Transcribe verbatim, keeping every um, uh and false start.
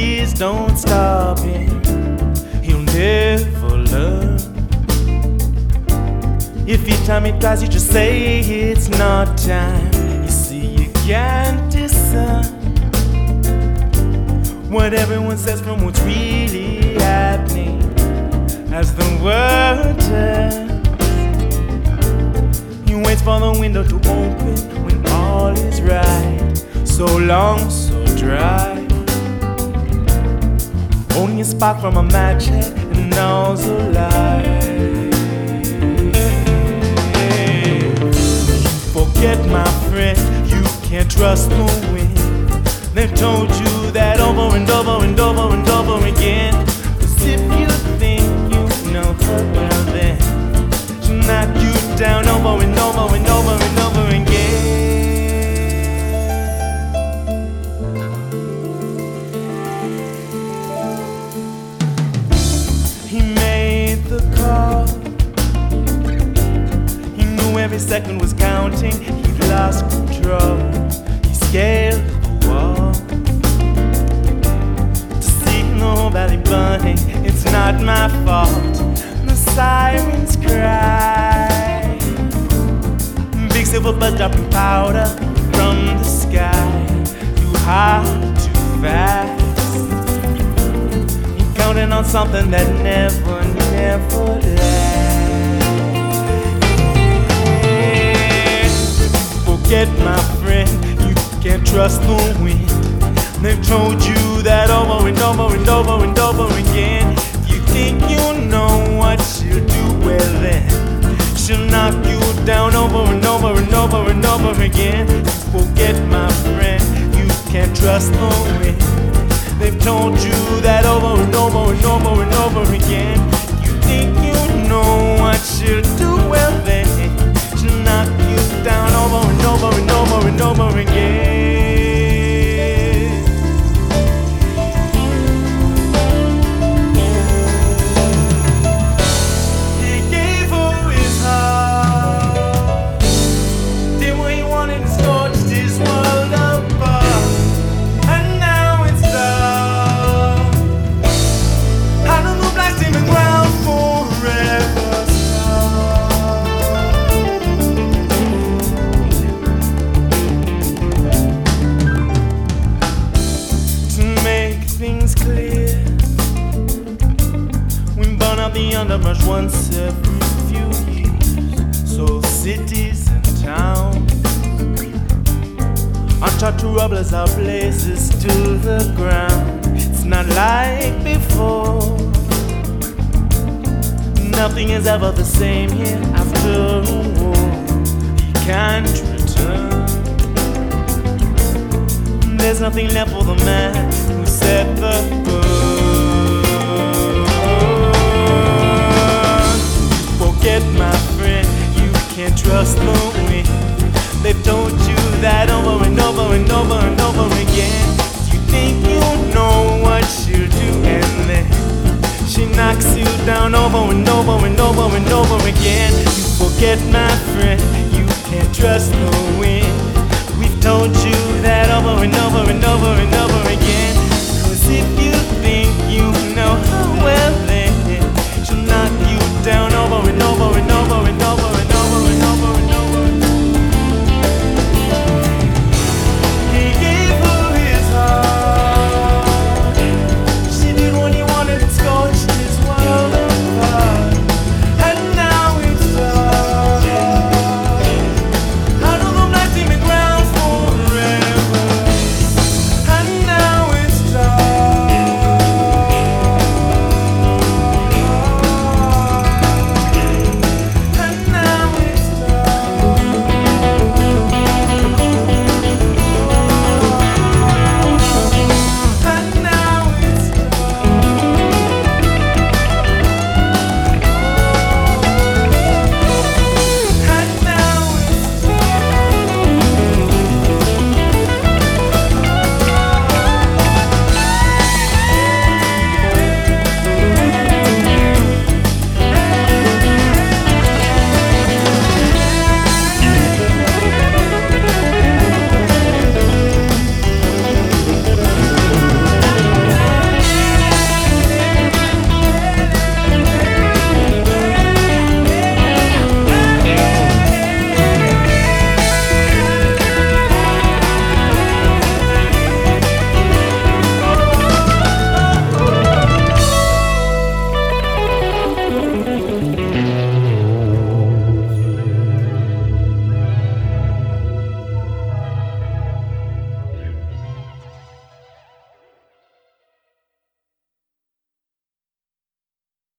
please don't stop him. He'll never learn. If you tell me twice, you just say it's not time. You see, you can't discern what everyone says from what's really happening as the world turns. He waits for the window to open when all is right. So long, so dry. Only a spark from a match head and all's a lie. Forget, my friend, you can't trust the wind. They've told you that over and over and over and over again. 'Cause if you think you know her well, then she'll knock you down over and over and over and over again. He made the call. He knew every second was counting. He'd lost control. He scaled the wall to see the whole valley burning. It's not my fault. The sirens cry. Big silver birds dropping powder from the sky. Too hard, too fast. You're counting on something that never, never lasts. Forget, my friend, you can't trust the wind. They've told you that over and over and over and over again. If you think you know what she'll do, well then she'll knock you down over and over and over and over again. Forget, my friend, you can't trust the wind. They've told you that over and over and over and over again. You think you know what she'll do, well then she'll knock you down over and over and over and over again. The underbrush once every few years. So cities and towns are taught to rubble as our blazes to the ground. It's not like before. Nothing is ever the same here after a war. He can't return. There's nothing left for the man who set the bird. Forget, my friend, you can't trust no